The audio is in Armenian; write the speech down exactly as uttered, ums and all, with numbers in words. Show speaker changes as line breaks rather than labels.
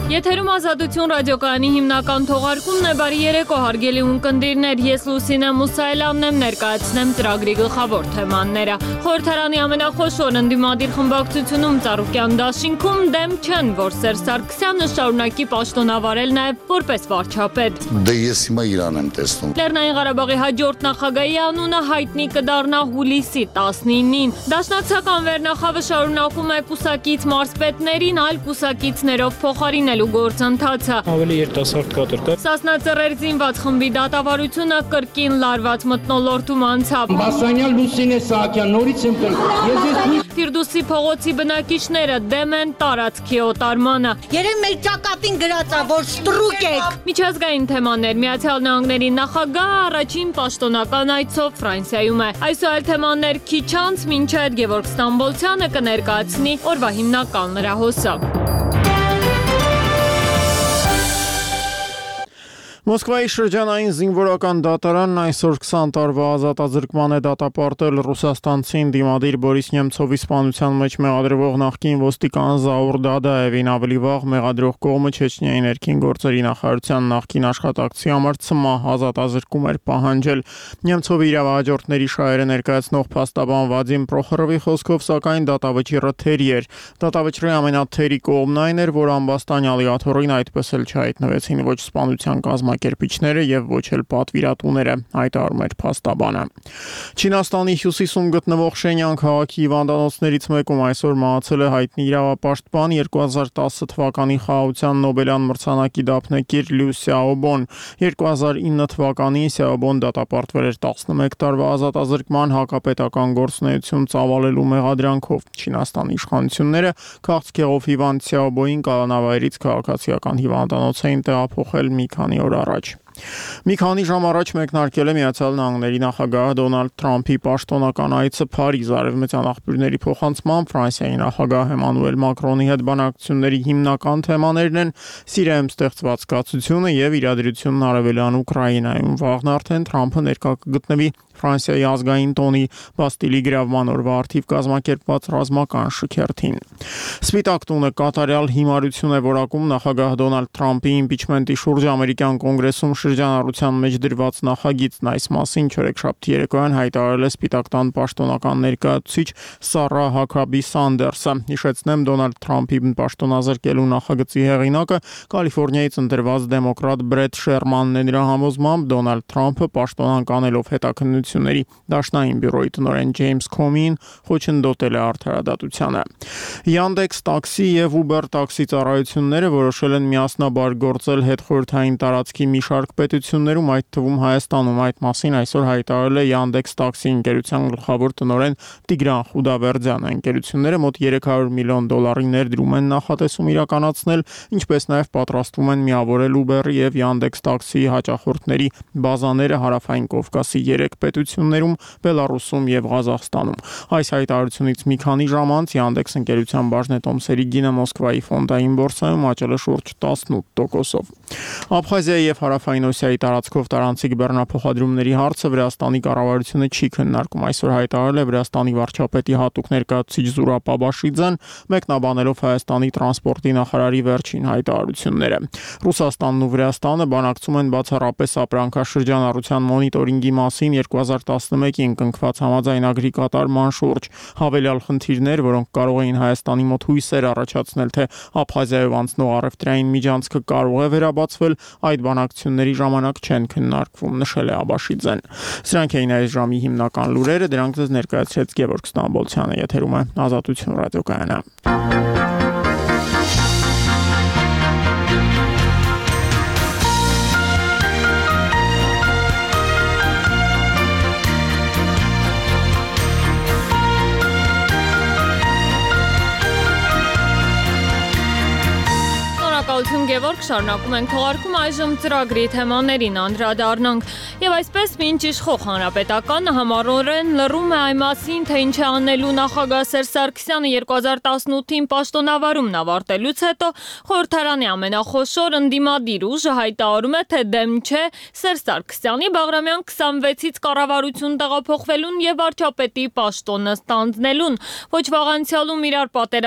Եթերում Ազատություն ռադիոկայանի հիմնական թողարկումն է, բարի երեկո հարգելի ունկնդիրներ, ես Լուսինե Մուսայելյանն եմ, ներկայացնեմ ծրագրի գլխավոր թեմաները։ Խորհրդարանի ամենախոշոր ընդդիմադիր խմբակցությունում Ծառուկյան դաշինքում դեմ չեն, որ Սերժ Սարգսյանը շարունակի պաշտոնավարել նաև որպես վարչապետ։
Դե ես հիմա Իրան եմ տեսնում։
Լեռնային Ղարաբաղի հաջորդ նախագահի անունը հայտնի կդառնա հուլիսի տասնինին։ Դաշնակցական վերնախավը շարունակում է կուսակից մարզպետներին այլ կուսակիցներով փոխարինելու գործընթացը։
Ավելի երիտասարդ կադր կա։
Սասնա ծռեր զինված խմբի դատավարությունը կրկին լարված մթնոլորտում անցավ։
Բասանյան Լուսինե Սահակյան, նորից եմ կրկին։ Ես ես
Ֆիրդուսի փողոցի բնակիչները դեմ են տարածքի օտարմանը։
Երբ մեր ճակատին գրած է, որ ստրուկ եք։
Միջազգային թեմաներ Միացյալ Նահանգների նախագահը առաջին պաշտոնական այցով Ֆրանսիայում է։ Այսօր այլ թեմաներ քիչ անց մինչև Գևորգ Ստամբոլցյանը կներկայացնի օրվա հիմնական լրահոսը։
Մոսկվայի շրջանային զինվորական դատարանն այսօր քսան տարվա ազատազրկման է դատապարտել ռուսաստանցին դիմադիր Բորիս Նեմցովի սպանության մեջ մեղադրվող նախկին ոստիկան Զաուր Դադաևին, ավելի վաղ մեղադրող կողմը Չեչնիայի ներքին գործերի նախարարության նախկին աշխատակցի համար ցմահ ազատազրկում էր պահանջել։ Նեմցովի իրավահաջորդների շահերը ներկայացնող փաստաբան Վադիմ Պրոխորովի խոսքով, սակայն դատավճիռը թերի էր։ Դատավճռի ամենաթերի կողմն այն էր, որ ամբաստանյալի աթոռին այդպես էլ չհայտնվեցին ոչ սպանության կազմակերպիչները եւ ոչ էլ պատվիրատուները, հայտարարում էր փաստաբանը։ Չինաստանի հյուսիսում գտնվող Շենյան քաղաքի հիվանդանոցներից մեկում այսօր մահացել է հայտնի իրավապաշտպան երկու հազար տասը թվականի խաղաղության Նոբելյան մրցանակի դափնեկիր Լյու Սյաոբոն։ երկու հազար ինը թվականին Սյաոբոն դատապարտվել էր տասնմեկ տարվա ազատազրկման հակապետական գործունեություն ծավալելու մեղադրանքով։ Չինաստանի իշխանությունները քաղցկեղով հիվանդ Սյաոբոին կալանավայրից քաղաքացիական հիվանդանոց էին տեղափոխել մի քանի օր առաջ։ Մի քանի ժամ առաջ մեկնարկել է Միացյալ Նահանգների նախագահ Դոնալդ Թրամփի պաշտոնական այցը Փարիզ։ Արևմտյան աղբյուրների փոխանցմամբ Ֆրանսիայի նախագահ Էմանուել Մակրոնի հետ բանակցությունների հիմնական թեմաներն են Սիրիայում ստեղծված կացությունը եւ իրադրությունն արևելյան Ուկրաինայում։ Վաղն արդեն Թրամփը ներկա կգտնվի Ֆրանսիայի ազգային տոնի Բաստիլի գրավման օրվա արդիվ կազմակերպված ռազմական շքերթին։ Սպիտակ տունը կատարյալ հիմարություն է որակում նախագահ Դոնալդ Թրամփի իմպիչմենտի շուրջ ամերիկյան կոնգրեսում շրջանառության մեջ դրված նախագիծն։ Այս մասին չորեքշաբթի երեկոյան հայտարարել է Սպիտակ տան պաշտոնական ներկայացուցիչ Սարա Հաքաբի Սանդերսը։ Հիշեցնեմ, Դոնալդ Թրամփի պաշտոնազրկելու նախագծի հեղինակը Կալիֆոռնիայից ընտրված դեմոկրատ Բրեթ Շերմանն է։ Նրա համոզմամբ Դոնալդ Թրամփը պաշտոնանկ անելով հետաքննությունների դաշնային բյուրոյի տնօրեն Ջեյմս Քոմին խոչընդոտել է արդարադատությանը։ Yandex տաքսի եւ Uber տաքսի ծառայությունները որոշել են միասնաբար գործել հետխորհրդային տարածքի մի շարք պետություններում, այդ թվում Հայաստանում։ Այդ մասին այսօր հայտարարել է Yandex տաքսի ընկերության գլխավոր տնօրեն Տիգրան Խուդավերդյանը։ Ընկերությունները մոտ երեք հարյուր միլիոն դոլարի ներդրում են նախատեսում իրականացնել, ինչպես նաև պատրաստվում են միավորել Uber-ի եւ Yandex տաքսիի հաճախորդների բազաները հարավային Կովկասի երեք պետություններում՝ Բելարուսում եւ Ղազախստանում։ Այս հայտարարությունից մի քանի ժամ անց Yandex ընկերության բաժնետոմսերի գինը Մոսկվայի ֆոնդային բորսայում աճել է շուրջ տասնութ տոկոսով։ Աբխազիայի եւ Հարավային Օսիայի տարածքով տարանցիկ բեռնափոխադրումների հարցը Վրաստանի կառավարությունը չի քննարկում։ Այսօր հայտարարել է Վրաստանի վարչապետի հատուկ ներկայացուցիչ Զուրաբ Աբաշիձեն, մեկնաբանելով Հայաստանի տրանսպորտի նախարարի վերջին հայտարարությունները։ Ռուսաստանն ու Վրաստանը բանակցում են բացառապես ապրանքաշրջանառության մոնիտորինգի մասին երկու հազար տասնմեկին կնքված համաձայնագրի կատարման շուրջ։ Հավելյալ խնդիրներ, որոնք կարող էին Հայաստանի մոտ հույսեր առաջացնել, թե Աբխազիայով անցնող առևտրային միջանցքը կարող է վերաբացվել, այդ բանակցությունների ժամանակ չեն քննարկվում, նշել է Աբաշիձեն։ Սրանք էին այս ժամի հիմնական լուրերը, դրանք ձեզ ներկայացրեց Գևորգ Ստամբոլցյանը, եթերում է Ազատություն ռադիոկայանը։
Գևորգ, շարունակում ենք թողարկում այժմ ծրագրի թեմաներին անդրադառնանք եւ այսպես մինչ իշխող հանրապետականը համառորեն լռում է այն մասին, թե ինչ է անելու նախագահ Սերժ Սարգսյանը երկու հազար տասնութին պաշտոնավարումն ավարտելուց հետո խորհրդարանի ամենախոշոր ընդդիմադիր ուժը հայտարարում է, թե դեմ չէ Սերժ Սարգսյանի Բաղրամյան քսանվեցից կառավարություն տեղափոխվելուն եւ վարչապետի պաշտոնը ստանձնելուն։ Ոչ վաղ անցյալում իրար պատերազմ